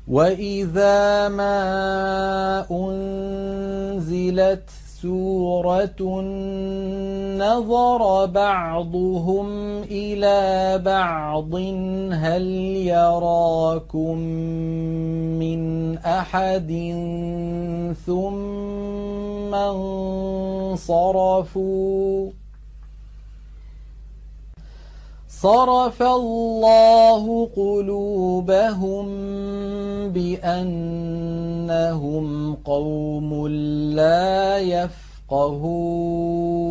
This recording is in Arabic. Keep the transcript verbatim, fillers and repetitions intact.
وإذا ما أنزلت سورة نظر بعضهم إلى بعض هل يراكم من أحد ثم انصرفوا صرف الله قلوبهم بأنهم قوم لا يفقهون